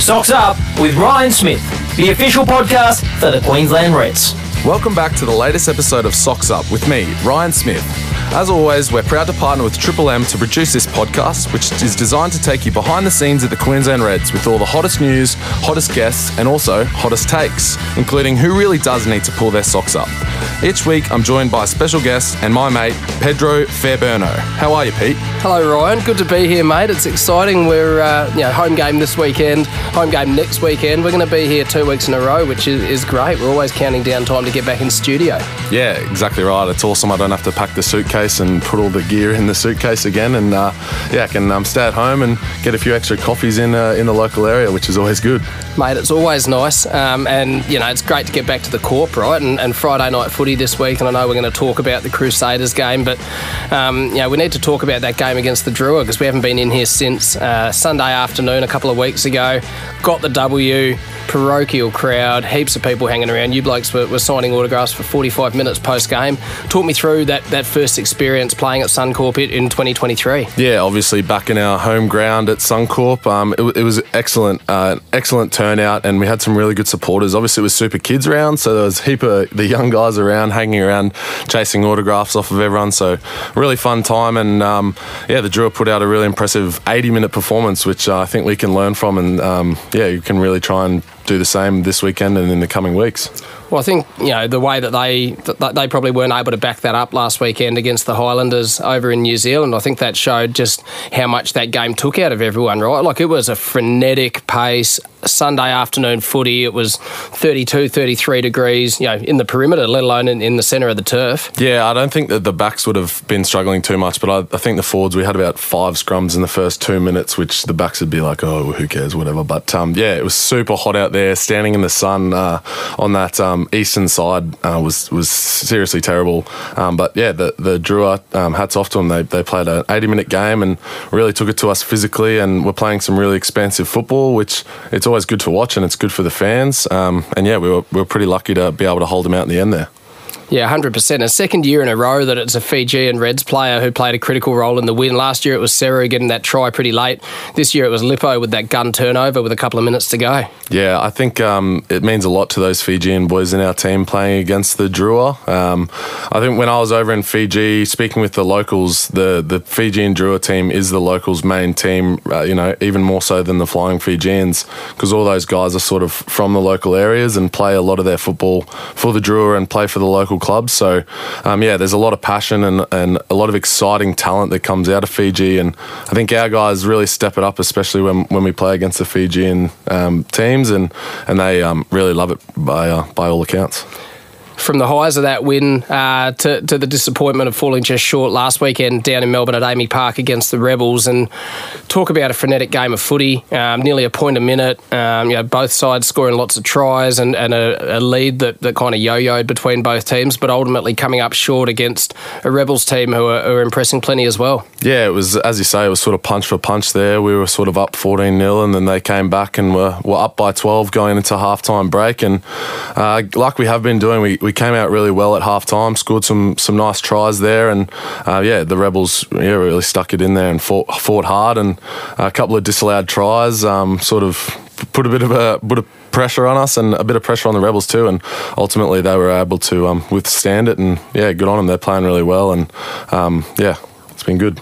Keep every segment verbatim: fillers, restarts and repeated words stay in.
Socks Up with Ryan Smith, the official podcast for the Queensland Reds. Welcome back to the latest episode of Socks Up with me, Ryan Smith. As always, we're proud to partner with Triple M to produce this podcast, which is designed to take you behind the scenes at the Queensland Reds with all the hottest news, hottest guests, and also hottest takes, including who really does need to pull their socks up. Each week, I'm joined by a special guest and my mate, Pedro Fairburno. How are you, Pete? Hello, Ryan. Good to be here, mate. It's exciting. We're, uh, you know, home game this weekend, home game next weekend. We're going to be here two weeks in a row, which is, is great. We're always counting down time to get back in studio. Yeah, exactly right. It's awesome. I don't have to pack the suitcase and put all the gear in the suitcase again, and uh, yeah, I can um, stay at home and get a few extra coffees in uh, in the local area, which is always good. Mate, it's always nice, um, and you know it's great to get back to the corp, right? And, and Friday night footy this week, and I know we're going to talk about the Crusaders game, but um, you know we need to talk about that game against the Drua because we haven't been in here since uh, Sunday afternoon a couple of weeks ago. Got the W. Parochial crowd, heaps of people hanging around. You blokes were, were signing autographs for forty-five minutes post-game. Talk me through that, that first experience playing at Suncorp in twenty twenty-three. Yeah, obviously back in our home ground at Suncorp. Um, it, it was excellent, uh, excellent turnout, and we had some really good supporters. Obviously, it was Super Kids round, so there was a heap of the young guys around, hanging around, chasing autographs off of everyone. So really fun time, and um, yeah, the Drua put out a really impressive eighty-minute performance, which uh, I think we can learn from, and um, yeah, you can really try and do the same this weekend and in the coming weeks. Well, I think, you know, the way that they that they probably weren't able to back that up last weekend against the Highlanders over in New Zealand, I think that showed just how much that game took out of everyone, right? Like, it was a frenetic pace, Sunday afternoon footy. It was thirty-two, thirty-three degrees, you know, in the perimeter, let alone in, in the centre of the turf. Yeah, I don't think that the backs would have been struggling too much, but I, I think the forwards, we had about five scrums in the first two minutes, which the backs would be like, oh, who cares, whatever. But um, yeah, it was super hot out there, standing in the sun uh, on that um, eastern side uh, was was seriously terrible. Um, but yeah, the the Drua, um, hats off to them. They they played an eighty-minute game and really took it to us physically, and we're playing some really expansive football, which it's always good to watch and it's good for the fans. Um, and yeah, we were we were pretty lucky to be able to hold them out in the end there. Yeah, one hundred percent. A second year in a row that it's a Fijian Reds player who played a critical role in the win. Last year it was Seru getting that try pretty late. This year it was Lippo with that gun turnover with a couple of minutes to go. Yeah, I think um, it means a lot to those Fijian boys in our team playing against the Drua. Um, I think when I was over in Fiji speaking with the locals, the, the Fijian Drua team is the locals' main team, uh, you know, even more so than the Flying Fijians, because all those guys are sort of from the local areas and play a lot of their football for the Drua and play for the local clubs. So um, yeah, there's a lot of passion and, and a lot of exciting talent that comes out of Fiji, and I think our guys really step it up, especially when, when we play against the Fijian um, teams, and and they um, really love it by uh, by all accounts. From the highs of that win uh, to, to the disappointment of falling just short last weekend down in Melbourne at Amy Park against the Rebels, and talk about a frenetic game of footy, um, nearly a point a minute, um, you know, both sides scoring lots of tries and, and a, a lead that, that kind of yo-yoed between both teams, but ultimately coming up short against a Rebels team who are, who are impressing plenty as well. Yeah, it was, as you say, it was sort of punch for punch there. We were sort of up fourteen nil, and then they came back and were, were up by twelve going into half-time break, and uh, like we have been doing, we, we came out really well at half-time, scored some some nice tries there, and uh, yeah, the Rebels yeah, really stuck it in there and fought, fought hard, and a couple of disallowed tries um, sort of put a bit of a put a pressure on us and a bit of pressure on the Rebels too, and ultimately they were able to um, withstand it, and yeah, good on them. They're playing really well, and um, yeah, it's been good.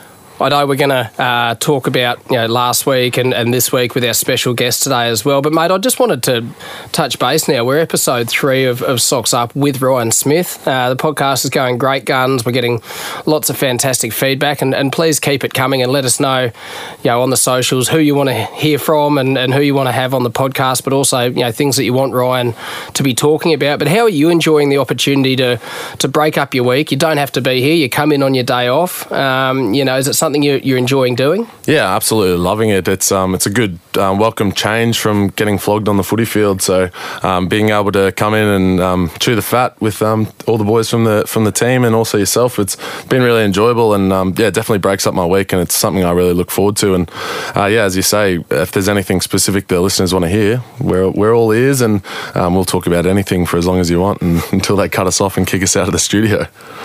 I know we're going to uh, talk about you know last week and, and this week with our special guest today as well. But, mate, I just wanted to touch base now. We're episode three of, of Socks Up with Ryan Smith. Uh, the podcast is going great guns. We're getting lots of fantastic feedback. And, and please keep it coming and let us know, you know, on the socials who you want to hear from and, and who you want to have on the podcast, but also, you know, things that you want Ryan to be talking about. But how are you enjoying the opportunity to, to break up your week? You don't have to be here. You come in on your day off. Um, you know, is it something you're, you're enjoying doing? Yeah, absolutely loving it. It's um, it's a good um, welcome change from getting flogged on the footy field. So um, being able to come in and um, chew the fat with um, all the boys from the from the team and also yourself, it's been really enjoyable, and um, yeah, it definitely breaks up my week, and it's something I really look forward to. And uh, yeah, as you say, if there's anything specific the listeners want to hear, we're we're all ears, and um, we'll talk about anything for as long as you want, and until they cut us off and kick us out of the studio.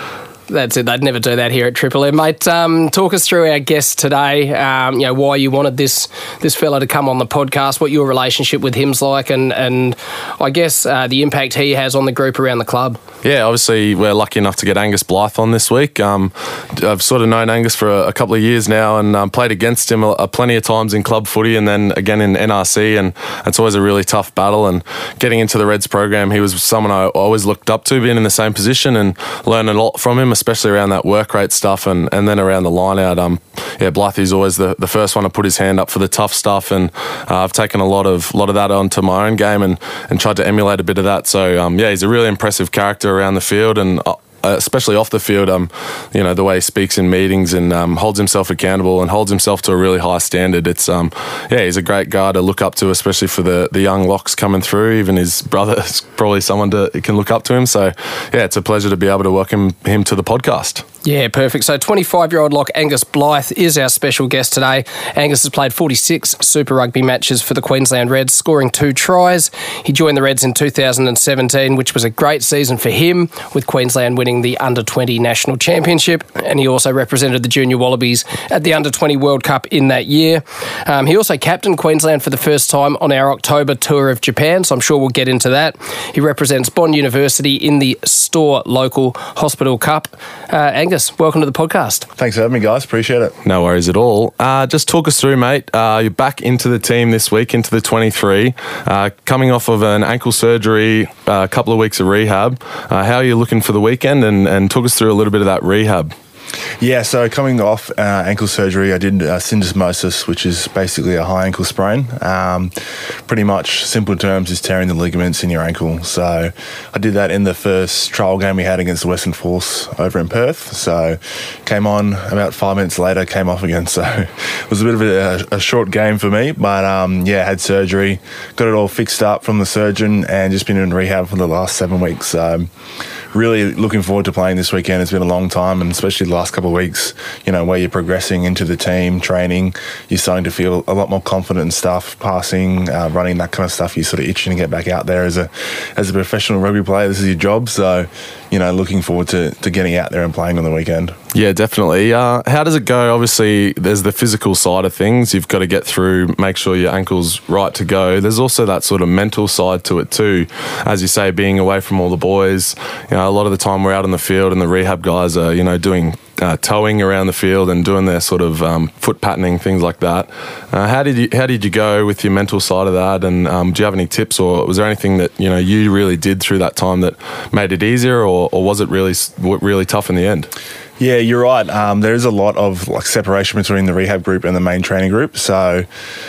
That's it. They'd never do that here at Triple M, mate. Um, talk us through our guest today. Um, you know, why you wanted this this fella to come on the podcast, what your relationship with him's like, and and I guess uh, the impact he has on the group around the club. Yeah, obviously we're lucky enough to get Angus Blythe on this week. Um, I've sort of known Angus for a, a couple of years now, and um, played against him a, a plenty of times in club footy, and then again in N R C, and it's always a really tough battle. And getting into the Reds program, he was someone I always looked up to, being in the same position, and learning a lot from him, especially around that work rate stuff, and, and then around the line out. Um, yeah, Blythe's always the, the first one to put his hand up for the tough stuff, and uh, I've taken a lot of lot of that onto my own game, and, and tried to emulate a bit of that. So um, yeah, he's a really impressive character around the field, and uh, especially off the field, um, you know, the way he speaks in meetings, and um, holds himself accountable and holds himself to a really high standard. It's um, yeah, he's a great guy to look up to, especially for the, the young locks coming through. Even his brother is probably someone to can look up to him. So yeah, it's a pleasure to be able to welcome him to the podcast. Yeah, perfect. So twenty-five-year-old lock Angus Blythe is our special guest today. Angus has played forty-six Super Rugby matches for the Queensland Reds, scoring two tries. He joined the Reds in two thousand seventeen, which was a great season for him, with Queensland winning the under twenty National Championship, and he also represented the Junior Wallabies at the under twenty World Cup in that year. Um, he also captained Queensland for the first time on our October tour of Japan, so I'm sure we'll get into that. He represents Bond University in the Store Local Hospital Cup. Uh, Angus, welcome to the podcast. Thanks for having me, guys. Appreciate it. No worries at all. Uh, just talk us through, mate. Uh, you're back into the team this week, into the twenty-three, uh, coming off of an ankle surgery, uh, a couple of weeks of rehab. Uh, how are you looking for the weekend? And, and talk us through a little bit of that rehab. Yeah, so coming off uh, ankle surgery, I did uh, syndesmosis, which is basically a high ankle sprain. Um, pretty much, simple terms, is tearing the ligaments in your ankle. So I did that in the first trial game we had against the Western Force over in Perth. So came on about five minutes later, came off again. So it was a bit of a, a short game for me. But um, yeah, had surgery, got it all fixed up from the surgeon, and just been in rehab for the last seven weeks. So really looking forward to playing this weekend. It's been a long time, and especially the last couple of weeks, you know, where you're progressing into the team, training, you're starting to feel a lot more confident and stuff, passing, uh, running, that kind of stuff. You're sort of itching to get back out there as a as a professional rugby player. This is your job, so, you know, looking forward to, to getting out there and playing on the weekend. Yeah, definitely. Uh, how does it go? Obviously, there's the physical side of things. You've got to get through, make sure your ankle's right to go. There's also that sort of mental side to it too. As you say, being away from all the boys, you know, a lot of the time we're out in the field and the rehab guys are, you know, doing uh, towing around the field and doing their sort of um, foot patterning, things like that. Uh, how did you how did you go with your mental side of that? And um, do you have any tips, or was there anything that, you know, you really did through that time that made it easier, or, or was it really really tough in the end? Yeah, you're right. Um, there is a lot of like separation between the rehab group and the main training group. So,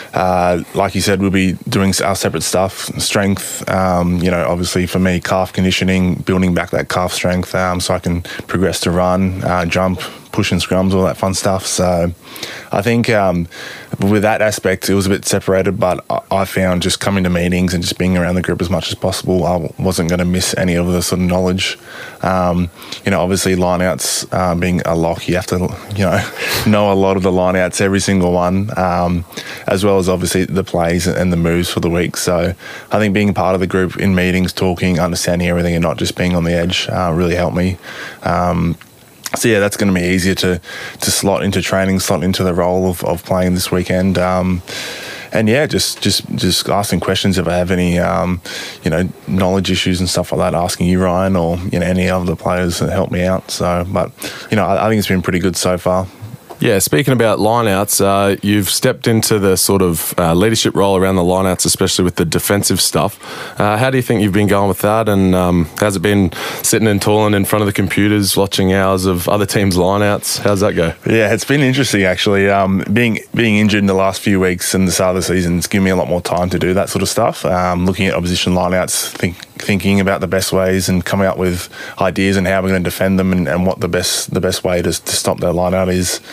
uh, like you said, we'll be doing our separate stuff, strength. Um, you know, obviously for me, calf conditioning, building back that calf strength, um, so I can progress to run, uh, jump, push and scrums, all that fun stuff. So I think um, with that aspect, it was a bit separated, but I found just coming to meetings and just being around the group as much as possible, I wasn't going to miss any of the sort of knowledge. Um, you know, obviously lineouts, um, being a lock, you have to, you know, know a lot of the lineouts, every single one, um, as well as obviously the plays and the moves for the week. So I think being part of the group in meetings, talking, understanding everything, and not just being on the edge uh, really helped me. Um, So yeah, that's going to be easier to to slot into training, slot into the role of, of playing this weekend. Um, and yeah, just just just asking questions if I have any, um, you know, knowledge issues and stuff like that. Asking you, Ryan, or you know, any of the players that help me out. So, but you know, I, I think it's been pretty good so far. Yeah, speaking about lineouts, uh, you've stepped into the sort of uh, leadership role around the lineouts, especially with the defensive stuff. Uh, how do you think you've been going with that? And um, how's it been sitting and tooling in front of the computers, watching hours of other teams' lineouts? How's that go? Yeah, it's been interesting actually. Um, being being injured in the last few weeks and the start of the season, it's given me a lot more time to do that sort of stuff. Um, looking at opposition lineouts, think, thinking about the best ways and coming up with ideas and how we're going to defend them, and, and what the best the best way to, to stop their lineout is.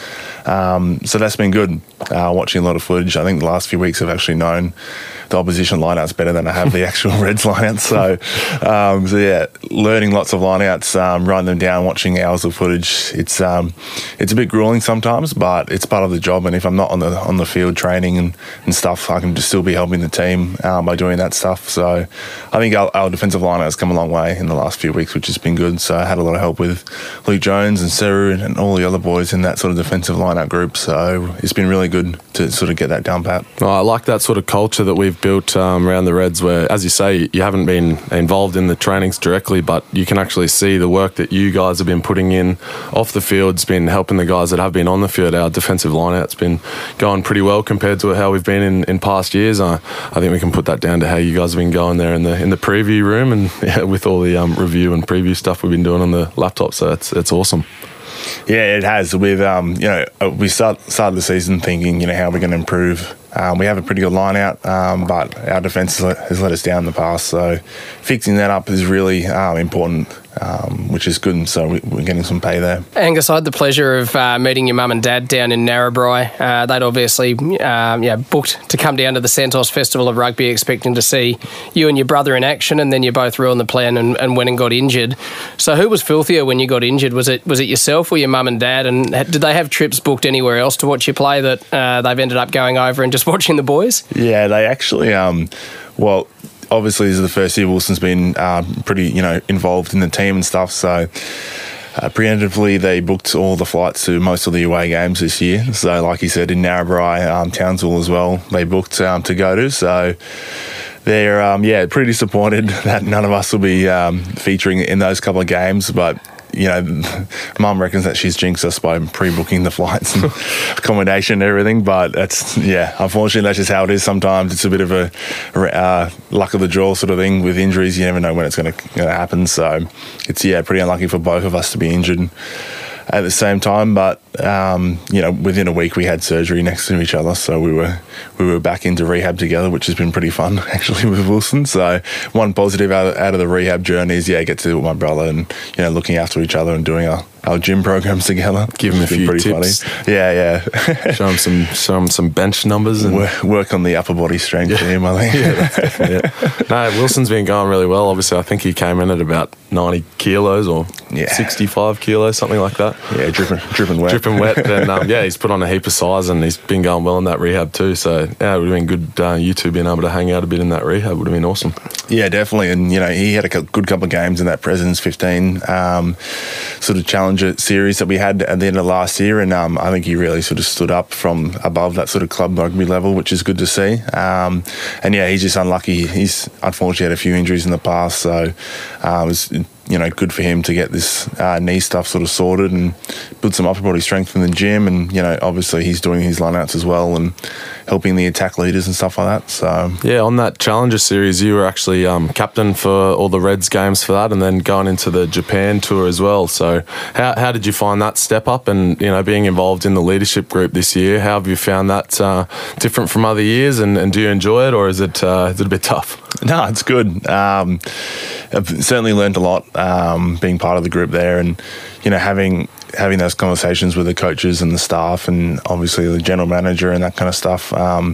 Um, so that's been good. Uh, watching a lot of footage. I think the last few weeks I've actually known the opposition lineouts better than I have the actual Reds lineouts. So, um, so yeah, learning lots of lineouts, um, writing them down, watching hours of footage. It's um, it's a bit grueling sometimes, but it's part of the job. And if I'm not on the on the field training and, and stuff, I can just still be helping the team um, by doing that stuff. So, I think our, our defensive lineouts come a long way in the last few weeks, which has been good. So I had a lot of help with Luke Jones and Seru and, and all the other boys in that sort of defensive lineout group. So it's been really good to sort of get that down pat. Oh, I like that sort of culture that we've built um, around the Reds where, as you say, you haven't been involved in the trainings directly, but you can actually see the work that you guys have been putting in off the field. It's been helping the guys that have been on the field. Our defensive lineout's been going pretty well compared to how we've been in, in past years. I, I think we can put that down to how you guys have been going there in the in the preview room and yeah, with all the um, review and preview stuff we've been doing on the laptop. So it's it's awesome. Yeah, it has. With um, you know, we start started the season thinking, you know, how we're going to improve. Um, we have a pretty good line out, um, but our defence has let, has let us down in the past. So fixing that up is really um, important, um, which is good. And so we, we're getting some pay there. Angus, I had the pleasure of uh, meeting your mum and dad down in Narrabri. Uh, they'd obviously um, yeah, booked to come down to the Santos Festival of Rugby expecting to see you and your brother in action, and then you both ruined the plan and, and went and got injured. So who was filthier when you got injured? Was it was it yourself or your mum and dad? And did they have trips booked anywhere else to watch you play that uh, they've ended up going over and just watching the boys? Yeah, they actually, um, well, obviously this is the first year Wilson's been uh, pretty, you know, involved in the team and stuff. So uh, preemptively, they booked all the flights to most of the away games this year. So like you said, in Narrabri, um, Townsville as well, they booked um, to go to. So they're, um, yeah, pretty disappointed that none of us will be um, featuring in those couple of games. But you know, Mum reckons that she's jinxed us by pre-booking the flights and accommodation and everything. But that's, yeah, unfortunately, that's just how it is sometimes. It's a bit of a uh, luck of the draw sort of thing with injuries. You never know when it's going to happen. So it's, yeah, pretty unlucky for both of us to be injured at the same time. But, um, you know, within a week we had surgery next to each other. So we were we were back into rehab together, which has been pretty fun, actually, with Wilson. So one positive out of, out of the rehab journey is, yeah, get to do it with my brother and, you know, looking after each other and doing our, our gym programs together. Give him a few pretty tips. Funny. Yeah, yeah. show him some show him some bench numbers and work, work on the upper body strength for him, I think. Yeah, that's definitely it. No, Wilson's been going really well. Obviously, I think he came in at about ninety kilos or yeah. sixty-five kilos, something like that. Yeah, dripping, dripping wet. Dripping wet. And um, yeah, he's put on a heap of size and he's been going well in that rehab too. So yeah, it would have been good, uh, you two being able to hang out a bit in that rehab would have been awesome. Yeah, definitely. And, you know, he had a good couple of games in that President's fifteen um, sort of Challenger series that we had at the end of last year. And um, I think he really sort of stood up from above that sort of club rugby level, which is good to see. Um, and yeah, he's just unlucky. He's unfortunately had a few injuries in the past. So uh, it was, you know, good for him to get this uh, knee stuff sort of sorted and build some upper body strength in the gym. And, you know, obviously he's doing his lineouts as well and helping the attack leaders and stuff like that. So yeah, on that Challenger series, you were actually um, captain for all the Reds games for that and then going into the Japan tour as well. So how, how did you find that step up and, you know, being involved in the leadership group this year? How have you found that uh, different from other years and, and do you enjoy it or is it, uh, is it a bit tough? No, it's good. Um, I've certainly learned a lot um, being part of the group there and, you know, having having those conversations with the coaches and the staff and obviously the general manager and that kind of stuff. Um,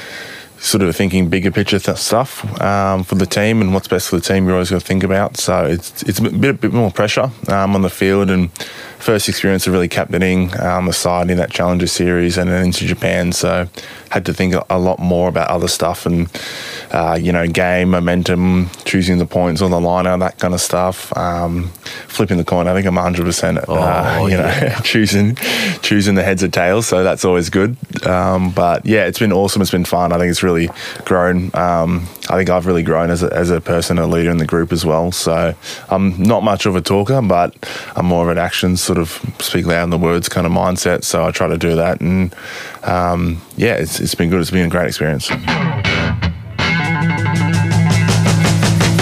sort of thinking bigger picture th- stuff um, for the team and what's best for the team you're always got to think about. So it's it's a bit, a bit more pressure um, on the field and first experience of really captaining um, a side in that Challenger series and then into Japan. So had to think a lot more about other stuff and, uh, you know, game, momentum, choosing the points on the liner, that kind of stuff. Um, flipping the coin, I think I'm one hundred percent, oh, uh, you yeah. know, choosing choosing the heads or tails. So that's always good. Um, but yeah, it's been awesome. It's been fun. I think it's really grown. Um, I think I've really grown as a, as a person, a leader in the group as well. So I'm not much of a talker, but I'm more of an action sort of speak loud in the words kind of mindset. So I try to do that. And um, yeah, it's, it's been good. It's been a great experience.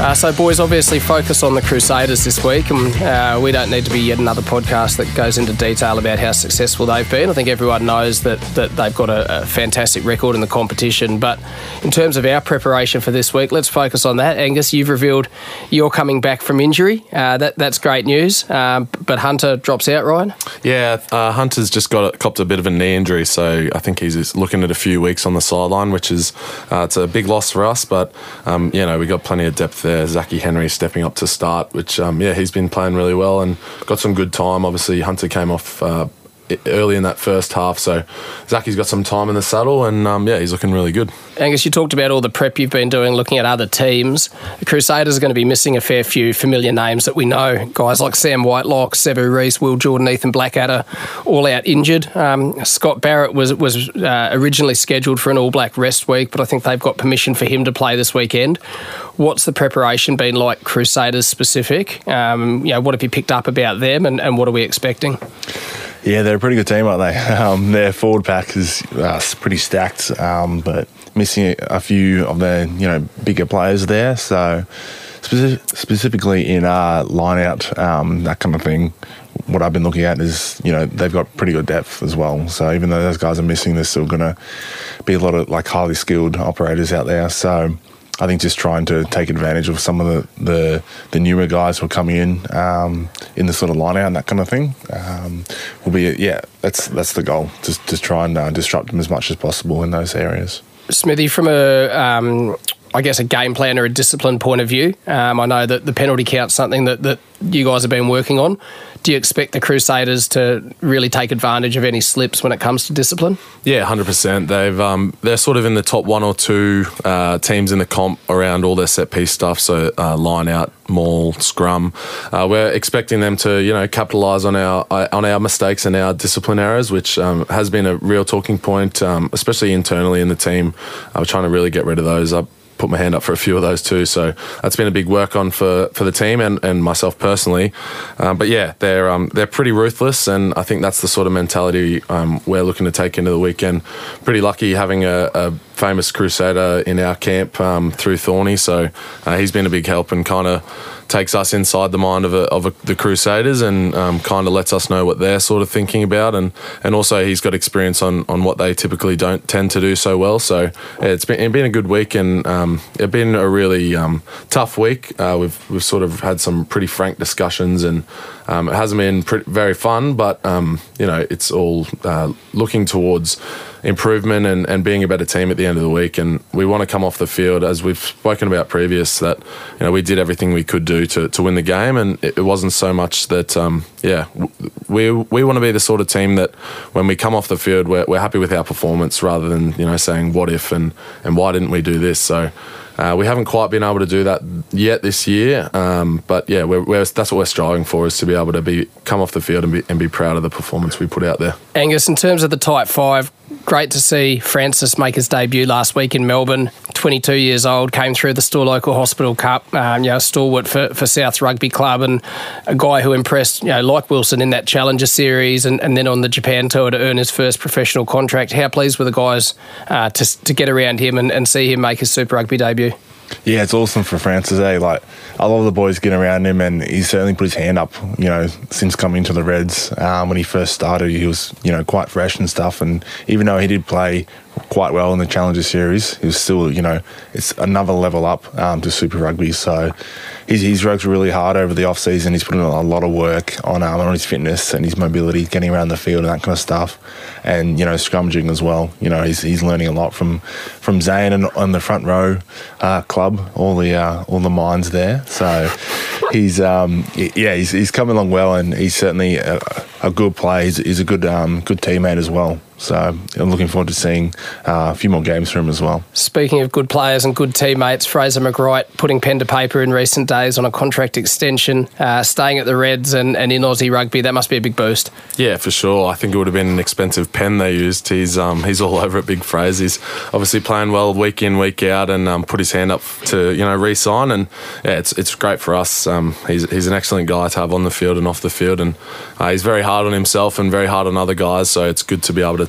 Uh, so, boys, obviously focus on the Crusaders this week, and uh, we don't need to be yet another podcast that goes into detail about how successful they've been. I think everyone knows that, that they've got a, a fantastic record in the competition, but in terms of our preparation for this week, let's focus on that. Angus, you've revealed you're coming back from injury. Uh, that That's great news, um, but Hunter drops out, Ryan? Yeah, uh, Hunter's just got a, copped a bit of a knee injury, so I think he's looking at a few weeks on the sideline, which is uh, it's a big loss for us, but um, you know, we got plenty of depth there. Zachy Henry stepping up to start, which um, yeah, he's been playing really well and got some good time. Obviously, Hunter came off uh, early in that first half, so Zachy's got some time in the saddle, and um, yeah, he's looking really good. Angus, you talked about all the prep you've been doing, looking at other teams. The Crusaders are going to be missing a fair few familiar names that we know. Guys like Sam Whitelock, Sevu Reece, Will Jordan, Ethan Blackadder, all out injured. Um, Scott Barrett was was uh, originally scheduled for an All Black rest week, but I think they've got permission for him to play this weekend. What's the preparation been like, Crusaders specific? Um, you know, what have you picked up about them, and, and what are we expecting? Yeah, they're a pretty good team, aren't they? Um, their forward pack is uh, pretty stacked, um, but missing a few of their, you know, bigger players there. So specific, specifically in our line-out, um, that kind of thing, what I've been looking at is, you know, they've got pretty good depth as well. So even though those guys are missing, there's still going to be a lot of like highly skilled operators out there. So I think just trying to take advantage of some of the, the, the newer guys who are coming in um, in the sort of line out and that kind of thing um, will be, yeah, that's that's the goal. Just, just try and uh, disrupt them as much as possible in those areas. Smithy, from a, um, I guess, a game plan or a discipline point of view, um, I know that the penalty count's something that, that you guys have been working on. Do you expect the Crusaders to really take advantage of any slips when it comes to discipline? Yeah, one hundred percent. They've um, they're sort of in the top one or two uh, teams in the comp around all their set piece stuff. So uh, line out, maul, scrum. Uh, we're expecting them to, you know, capitalise on our on our mistakes and our discipline errors, which um, has been a real talking point, um, especially internally in the team. Uh, we're trying to really get rid of those. I put my hand up for a few of those too, so that's been a big work on for, for the team and, and myself personally. Um, but yeah, they're um, they're pretty ruthless, and I think that's the sort of mentality um, we're looking to take into the weekend. Pretty lucky having a, a famous Crusader in our camp um, through Thorny, so uh, he's been a big help and kind of takes us inside the mind of, a, of a, the Crusaders and um, kind of lets us know what they're sort of thinking about, and, and also he's got experience on, on what they typically don't tend to do so well. So yeah, it's been, it's been a good week, and um, it's been a really um, tough week. Uh, we've we've sort of had some pretty frank discussions, and um, it hasn't been pretty, very fun, but um, you know, it's all uh, looking towards improvement and, and being a better team at the end of the week. And we want to come off the field, as we've spoken about previous, that, you know, we did everything we could do to, to win the game, and it, it wasn't so much that um, yeah we we want to be the sort of team that when we come off the field, we're, we're happy with our performance rather than, you know, saying what if and, and why didn't we do this. So Uh, we haven't quite been able to do that yet this year, um, but yeah, we're, we're, that's what we're striving for, is to be able to be come off the field and be, and be proud of the performance we put out there. Angus, in terms of the tight five, great to see Francis make his debut last week in Melbourne. twenty-two years old, came through the Store Local Hospital Cup, um, you know, stalwart for, for South Rugby Club, and a guy who impressed, you know, like Wilson in that Challenger Series, and, and then on the Japan Tour to earn his first professional contract. How pleased were the guys uh, to to get around him and, and see him make his Super Rugby debut? Yeah, it's awesome for Francis, eh? Like, I love the boys getting around him, and he's certainly put his hand up, you know, since coming to the Reds. Um, when he first started, he was, you know, quite fresh and stuff, and even though he did play quite well in the Challenger Series, he was still, you know, it's another level up um, to Super Rugby. So he's, he's worked really hard over the off-season. He's put in a lot of work on, um, on his fitness and his mobility, getting around the field and that kind of stuff, and, you know, scrummaging as well. You know, he's he's learning a lot from from Zane and on the front row uh, club, all the uh, all the minds there. So he's um, yeah, he's he's coming along well, and he's certainly a, a good player. He's, he's a good um, good teammate as well. So I'm looking forward to seeing uh, a few more games from him as well. Speaking of good players and good teammates, Fraser McWright putting pen to paper in recent days on a contract extension, uh, staying at the Reds and, and in Aussie rugby. That must be a big boost. Yeah, for sure. I think it would have been an expensive pen they used. He's um, he's all over it, big Fraser. He's obviously playing well week in, week out, and um, put his hand up to, you know, re-sign. And yeah, it's it's great for us. Um, he's he's an excellent guy to have on the field and off the field, and uh, he's very hard on himself and very hard on other guys. So it's good to be able to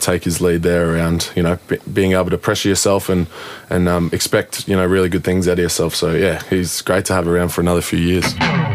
take his lead there around, you know, b- being able to pressure yourself and and um, expect, you know, really good things out of yourself. So yeah, he's great to have around for another few years.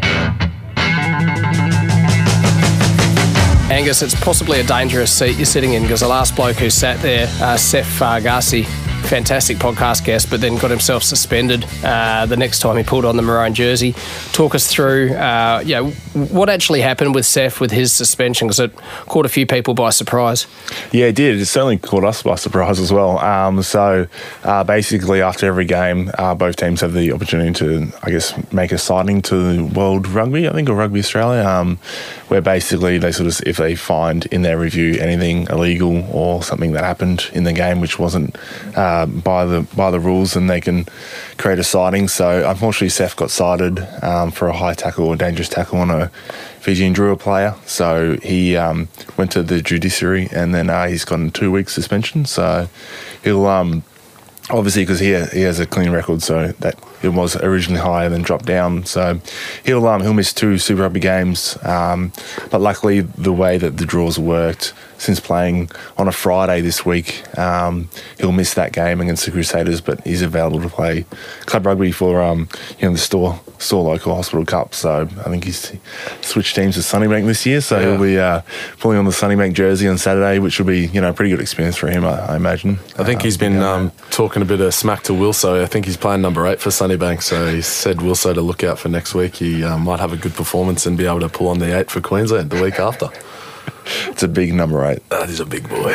Angus, it's possibly a dangerous seat you're sitting in, because the last bloke who sat there, uh, Sef Fargasi, fantastic podcast guest, but then got himself suspended uh, the next time he pulled on the maroon jersey. Talk us through, uh, you know, what actually happened with Sef with his suspension, because it caught a few people by surprise. Yeah, it did. It certainly caught us by surprise as well. Um, so uh, basically, after every game, uh, both teams have the opportunity to, I guess, make a signing to World Rugby, I think, or Rugby Australia, um, where basically they sort of, if they find in their review anything illegal or something that happened in the game which wasn't uh, by the by the rules, and they can create a citing. So unfortunately, Sef got cited um, for a high tackle or dangerous tackle on a Fijian Drua player. So he um, went to the judiciary, and then uh, he's gotten two weeks suspension. So he'll um, obviously, because he he has a clean record, so that it was originally higher, then dropped down. So he'll um, he'll miss two Super Rugby games. Um, but luckily, the way that the draws worked, since playing on a Friday this week, um, he'll miss that game against the Crusaders, but he's available to play club rugby for um, you know, the Store Store Local Hospital Cup. So I think he's switched teams to Sunnybank this year, so yeah. he'll be uh, pulling on the Sunnybank jersey on Saturday, which will be, you know, a pretty good experience for him, I, I imagine. I think uh, he's been um, talking a bit of smack to Wilso. I think he's playing number eight for Sunnybank, so he said Wilso to look out for next week. He uh, might have a good performance and be able to pull on the eight for Queensland the week after. It's a big number eight. That is a big boy.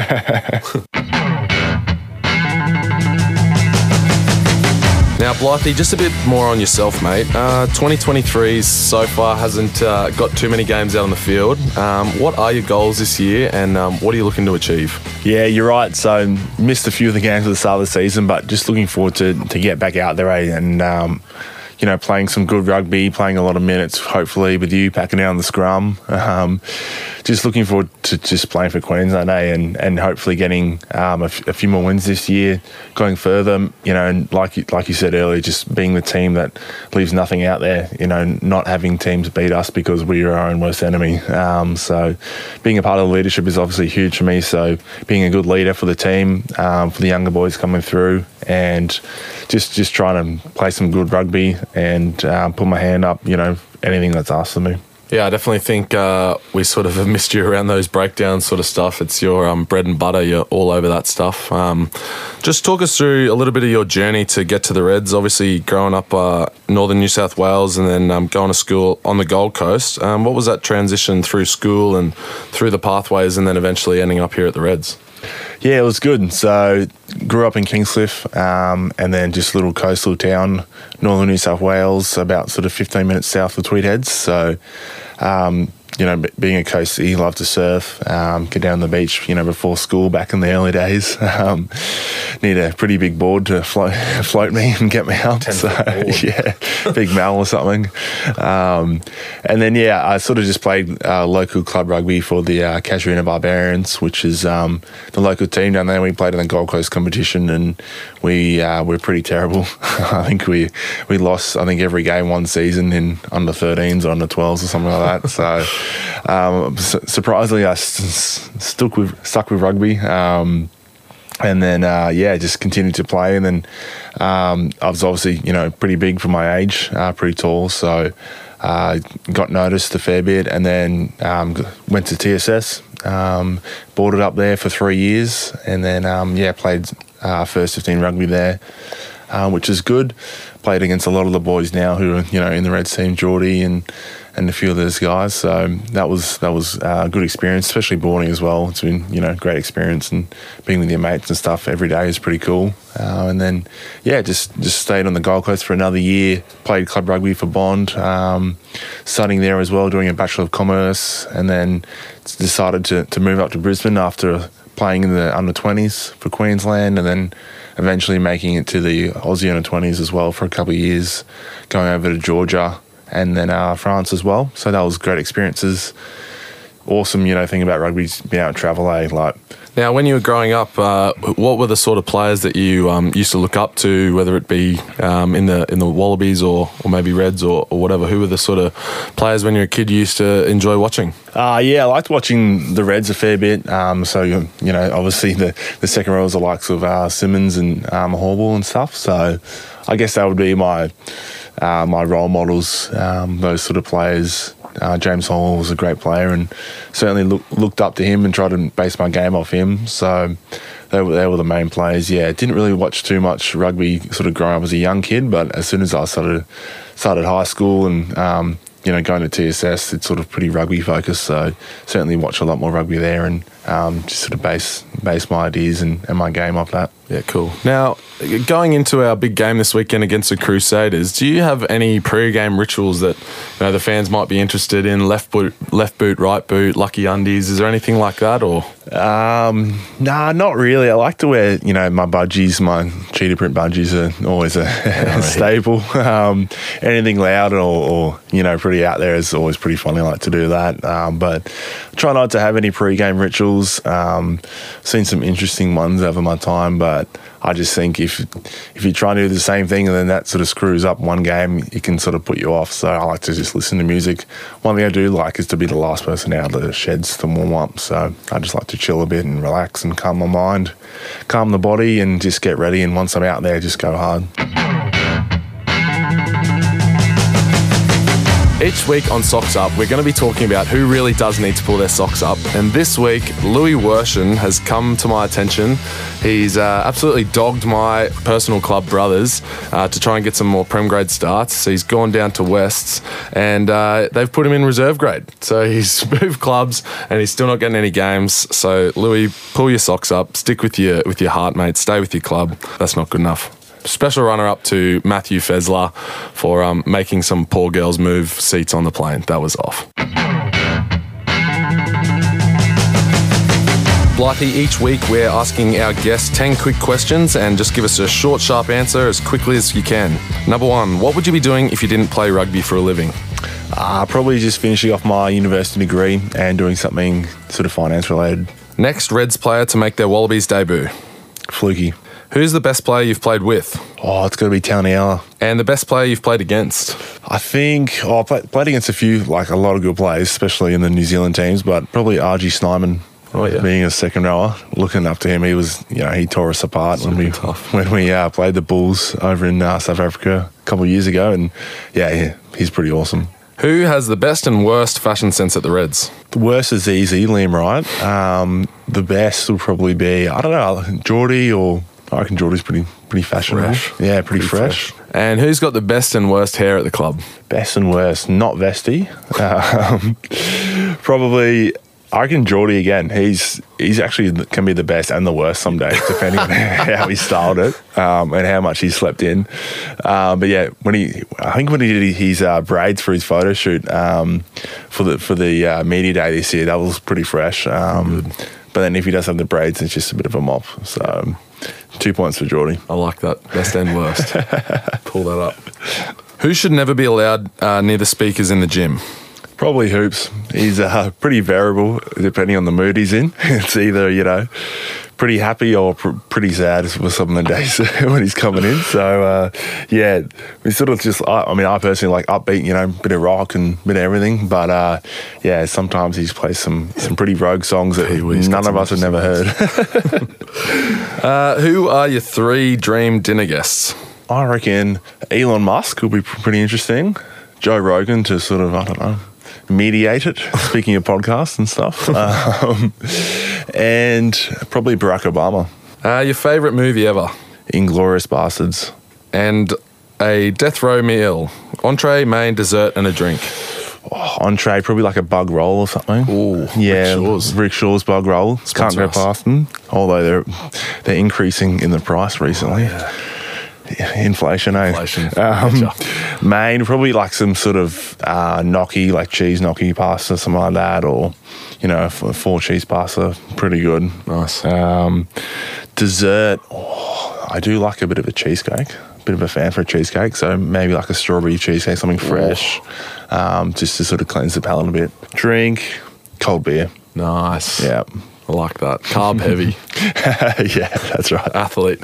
Now, Blythe, just a bit more on yourself, mate. Uh, twenty twenty-three so far hasn't uh, got too many games out on the field. Um, what are your goals this year, and um, what are you looking to achieve? Yeah, you're right. So missed a few of the games at the start of the season, but just looking forward to to get back out there, eh? and um, you know, playing some good rugby, playing a lot of minutes, hopefully with you packing down the scrum. Um, just looking forward to just playing for Queensland, eh? and and hopefully getting um, a, f- a few more wins this year, going further. You know, and like you, like you said earlier, just being the team that leaves nothing out there. You know, not having teams beat us because we are our own worst enemy. Um, so, being a part of the leadership is obviously huge for me. So, being a good leader for the team, um, for the younger boys coming through, and just just trying to play some good rugby and um, put my hand up. You know, anything that's asked of me. Yeah, I definitely think uh, we sort of have missed you around those breakdowns sort of stuff. It's your um, bread and butter. You're all over that stuff. Um, just talk us through a little bit of your journey to get to the Reds. Obviously, growing up uh, northern New South Wales and then um, going to school on the Gold Coast. Um, what was that transition through school and through the pathways and then eventually ending up here at the Reds? Yeah, it was good. So, grew up in Kingscliff, um, and then just a little coastal town, northern New South Wales, about sort of fifteen minutes south of Tweed Heads. So, um, you know, being a coastie, loved to surf, um, get down the beach, you know, before school back in the early days. Um, need a pretty big board to float, float me and get me up. So, yeah, big mal or something. Um, and then, yeah, I sort of just played uh, local club rugby for the uh, Casuarina Barbarians, which is um, the local team down there. We played in the Gold Coast competition, and we uh, were pretty terrible. I think we we lost, I think, every game one season in under thirteens or under twelves or something like that. So, Um, su- surprisingly, I s- stuck with stuck with rugby, um, and then uh, yeah, just continued to play. And then um, I was obviously, you know, pretty big for my age, uh, pretty tall, so uh, got noticed a fair bit. And then um, went to T S S, um, boarded up there for three years, and then um, yeah, played uh, first fifteen rugby there, uh, which is good. Played against a lot of the boys now who are, you know, in the Reds team, Geordie and. and a few of those guys, so that was that was a good experience, especially boarding as well. It's been, you know, great experience, and being with your mates and stuff every day is pretty cool. Uh, and then, yeah, just just stayed on the Gold Coast for another year. Played club rugby for Bond, um, studying there as well, doing a Bachelor of Commerce, and then decided to to move up to Brisbane after playing in the under twenties for Queensland, and then eventually making it to the Aussie under twenties as well for a couple of years, going over to Georgia. And then uh, France as well. So that was great experiences. Awesome, you know, thing about rugby is being able to travel, eh? Like Now, when you were growing up, uh, what were the sort of players that you um, used to look up to, whether it be um, in the in the Wallabies or, or maybe Reds or, or whatever? Who were the sort of players when you were a kid you used to enjoy watching? Uh, yeah, I liked watching the Reds a fair bit. Um, so, you know, obviously the, the second row was the likes of uh, Simmons and um, Horbull and stuff. So I guess that would be my, uh, my role models, um, those sort of players. Uh, James Hall was a great player and certainly look, looked up to him and tried to base my game off him. So they were, they were the main players. Yeah, didn't really watch too much rugby sort of growing up as a young kid, but as soon as I started started high school and um, you know going to T S S, it's sort of pretty rugby focused. So certainly watch a lot more rugby there and um, just sort of base base my ideas and, and my game off that. Yeah, cool. Now, going into our big game this weekend against the Crusaders, do you have any pre-game rituals that you know the fans might be interested in? Left boot, left boot, right boot, lucky undies. Is there anything like that, or? Um, nah, not really. I like to wear, you know, my budgies. My cheetah print budgies are always a Oh, staple. Um, anything loud or, or you know pretty out there is always pretty fun. I like to do that. Um, but try not to have any pre-game rituals. Um, seen some interesting ones over my time, but I just think if if you try and do the same thing and then that sort of screws up one game, it can sort of put you off. So I like to just listen to music. One thing I do like is to be the last person out of the sheds to warm up. So I just like to chill a bit and relax and calm my mind, calm the body and just get ready. And once I'm out there, just go hard. Each week on Socks Up, we're going to be talking about who really does need to pull their socks up. And this week, Louis Worshen has come to my attention. He's uh, absolutely dogged my personal club brothers uh, to try and get some more Prem grade starts. So he's gone down to Wests and uh, they've put him in reserve grade. So he's moved clubs and he's still not getting any games. So Louis, pull your socks up, stick with your, with your heart, mate, stay with your club. That's not good enough. Special runner-up to Matthew Fessler for um, making some poor girls move seats on the plane. That was off. Blighty, each week we're asking our guests ten quick questions and just give us a short, sharp answer as quickly as you can. Number one, what would you be doing if you didn't play rugby for a living? Uh, probably just finishing off my university degree and doing something sort of finance related. Next, Reds player to make their Wallabies debut. Fluky. Who's the best player you've played with? Oh, it's got to be Tauniala. And the best player you've played against? I think oh, I played, played against a few, like a lot of good players, especially in the New Zealand teams, but probably R G Snyman. Oh, yeah. Being a second rower, looking up to him, he was, you know, he tore us apart Super when we tough. when we uh, played the Bulls over in uh, South Africa a couple of years ago, and yeah, yeah, he's pretty awesome. Who has the best and worst fashion sense at the Reds? The worst is easy, Liam Wright. Um, the best will probably be, I don't know, Geordie, or I reckon Geordie's pretty pretty fashionable. Fresh. Yeah, pretty, Pretty fresh. fresh. And who's got the best and worst hair at the club? Best and worst, not Vesty. Um, probably, I reckon Geordie again. He's he's actually can be the best and the worst some days, depending on how he styled it um, and how much he slept in. Um, but yeah, when he, I think when he did his uh, braids for his photo shoot um, for the for the uh, media day this year, that was pretty fresh. Um, but then if he does have the braids, it's just a bit of a mop. So um, two points for Geordie. I like that. Best and worst. Pull that up. Who should never be allowed uh, near the speakers in the gym? Probably Hoops. He's uh, pretty variable depending on the mood he's in. It's either, you know, pretty happy or pr- pretty sad for some of the days when he's coming in. So, uh, yeah, we sort of just, I, I mean, I personally like upbeat, you know, bit of rock and bit of everything. But, uh, yeah, sometimes he's plays some, some pretty rogue songs that Pee-wee's none got of us have some never heard. Uh, who are your three dream dinner guests? I reckon Elon Musk will be pr- pretty interesting. Joe Rogan to sort of, I don't know, mediate it, speaking of podcasts and stuff. Um, and probably Barack Obama. Uh, your favourite movie ever? Inglourious Bastards. And a death row meal. Entree, main, dessert and a drink. Oh, entree, probably like a bug roll or something. Ooh, yeah, Rick Shaw's. Rick Shaw's bug roll. Sponsor Can't go us. past them, although they're they're increasing in the price recently. Oh, yeah. Inflation, eh? Inflation. Um, Gotcha. main, probably like some sort of uh, gnocchi, like cheese gnocchi pasta, something like that, or, you know, f- four cheese pasta, pretty good. Nice. Um, dessert, oh, I do like a bit of a cheesecake. Bit of a fan for a cheesecake, so maybe like a strawberry cheesecake, something fresh, um, just to sort of cleanse the palate a bit. Drink, cold beer. Nice. Yeah, I like that. Carb heavy. Yeah, that's right. Athlete.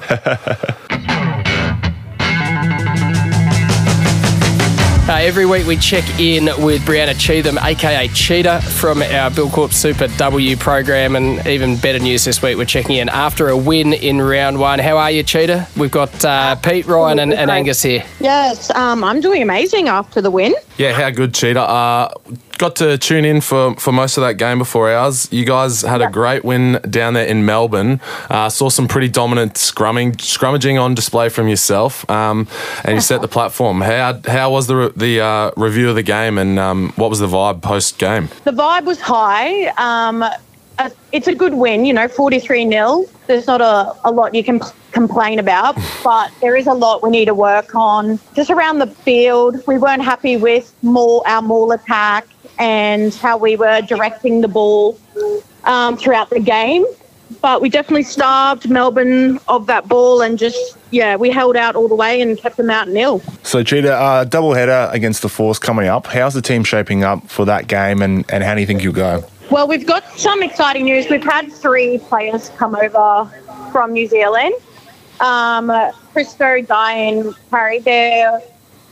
Uh, every week we check in with Brianna Cheatham, aka Cheetah, from our Buildcorp Super W program, and even better news this week, we're checking in after a win in round one. How are you, Cheetah? We've got uh, Pete, Ryan and, and Angus here. Yes, um, I'm doing amazing after the win. Yeah, how good, Cheetah. Uh, got to tune in for, for most of that game before ours. You guys had a great win down there in Melbourne. Uh, saw some pretty dominant scrumming, scrummaging on display from yourself, um, and you set the platform. How how was the the uh, review of the game, and um, what was the vibe post game? The vibe was high. Um, uh, it's a good win, you know, forty-three nil. There's not a, a lot you can p- complain about, but there is a lot we need to work on. Just around the field, we weren't happy with more our maul attack and how we were directing the ball um, throughout the game. But we definitely starved Melbourne of that ball and just, yeah, we held out all the way and kept them out nil. So, Cheetah, uh, double header against the Force coming up. How's the team shaping up for that game, and, and how do you think you'll go? Well, we've got some exciting news. We've had three players come over from New Zealand. Um, Christo, Guy and Harry, they're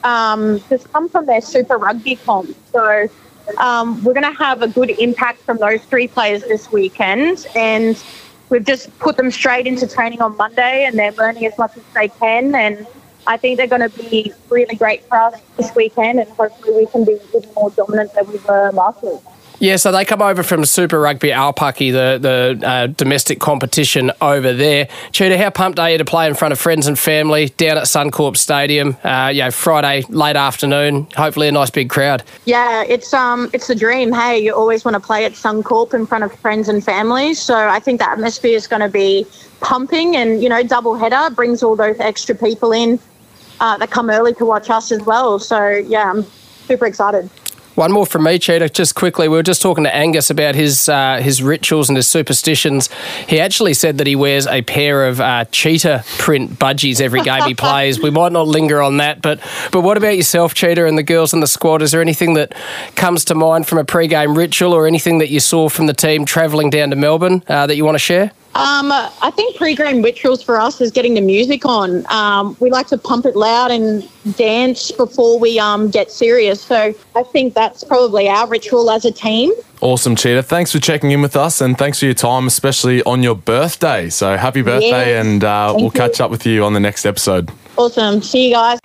um, just come from their Super Rugby comp. So um, we're going to have a good impact from those three players this weekend. And we've just put them straight into training on Monday, and they're learning as much as they can. And I think they're going to be really great for us this weekend, and hopefully we can be even more dominant than we were last week. Yeah, so they come over from Super Rugby Aupiki, the, the uh, domestic competition over there. Cheetah, how pumped are you to play in front of friends and family down at Suncorp Stadium? Uh, you know, Friday, late afternoon, hopefully a nice big crowd. Yeah, it's um, it's the dream. Hey, you always want to play at Suncorp in front of friends and family. So I think the atmosphere is going to be pumping, and, you know, double header brings all those extra people in uh, that come early to watch us as well. So, yeah, I'm super excited. One more from me, Cheetah, just quickly. We were just talking to Angus about his uh, his rituals and his superstitions. He actually said that he wears a pair of uh, cheetah print budgies every game he plays. We might not linger on that, but but what about yourself, Cheetah, and the girls in the squad? Is there anything that comes to mind from a pre-game ritual, or anything that you saw from the team travelling down to Melbourne uh, that you want to share? Um, I think pre-game rituals for us is getting the music on. Um, we like to pump it loud and dance before we um, get serious. So I think that's probably our ritual as a team. Awesome, Cheetah. Thanks for checking in with us, and thanks for your time, especially on your birthday. So happy birthday, Yes. and uh, we'll you. catch up with you on the next episode. Awesome. See you guys.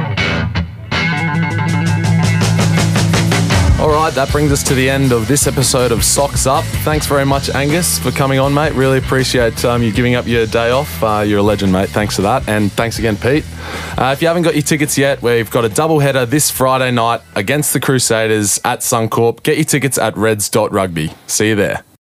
All right, that brings us to the end of this episode of Socks Up. Thanks very much, Angus, for coming on, mate. Really appreciate um, you giving up your day off. Uh, you're a legend, mate. Thanks for that. And thanks again, Pete. Uh, if you haven't got your tickets yet, we've got a double header this Friday night against the Crusaders at Suncorp. Get your tickets at reds dot rugby. See you there.